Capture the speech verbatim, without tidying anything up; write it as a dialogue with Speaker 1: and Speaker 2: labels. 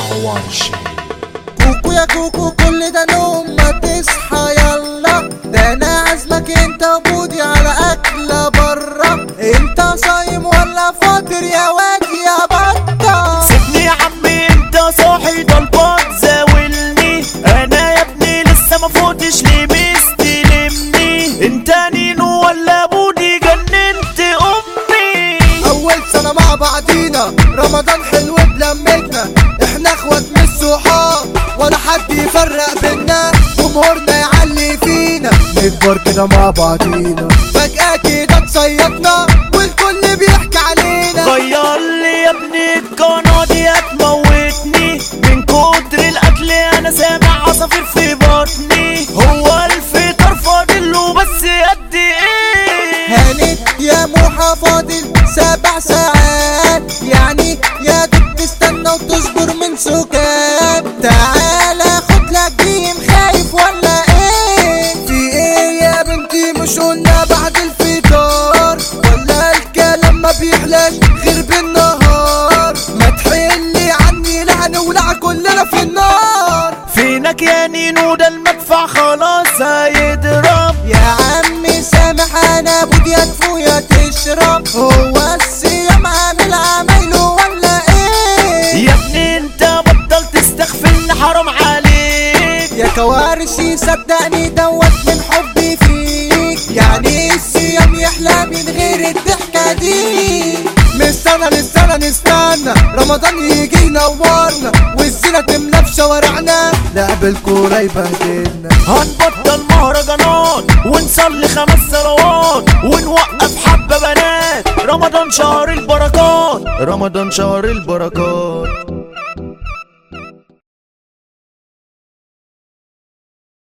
Speaker 1: ورشي.
Speaker 2: كوكو يا كوكو كل ده نوم، ما تصحى يلا، ده انا عازمك انت وبودي على اكله برا. انت صايم ولا فاطر يا واد يا بطه؟
Speaker 3: سيبني يا عمي انت صاحي، ده الباط زاولني، انا يا ابني لسه ما فوتش ليه مستلمني. انت نينو ولا بودي جننت امي.
Speaker 2: اول سنه مع بعضينا، رمضان حلو بلمتنا، احنا اخوات من الصحاب ولا حد يفرق بينا، جمهورنا يعلي فينا، نكبر كده مع بعضينا، فجأة كده تصيطنا والكل بيحكي علينا.
Speaker 3: غير لي يا ابني القناة دي هتموتني، من كتر القتل انا سامع عصافير في بطني. هو الفطار فاضل له بس قد ايه؟
Speaker 2: هانت يا موحى فاضل سبع ساعات، يعني يا دوب تستنى وتصبر من سكات. تعالى خد لك جيم، خايف ولا ايه؟ في ايه يا بنتي مش قلنا بعد الفطار؟ ولا الكلام ما بيحلاش غير بالنهار؟ ما تحلي عني لعنة ولع كلنا في النار.
Speaker 3: فينك يا نينو ده المدفع خلاص هيضرب.
Speaker 2: يا عمي سامح انا بودي ادفو يا تشرب، هو الصيام عامل عمايله ولا ايه؟
Speaker 3: يا ابني انت بطل تستغفلني حرام عليك.
Speaker 2: يا كوارثي صدقني دوت من حبي فيك، يعني الصيام يحلى من غير الضحكة دي. من سنة للسنة نستنى رمضان يجي ينورنا، والزينة تملى في شوارعنا، لعب الكورة يبهدلنا.
Speaker 3: هنبطل مهرجانات ونصلي خمس صلوات ونوقف حبة بنات. رمضان شهر البركات، رمضان شهر البركات.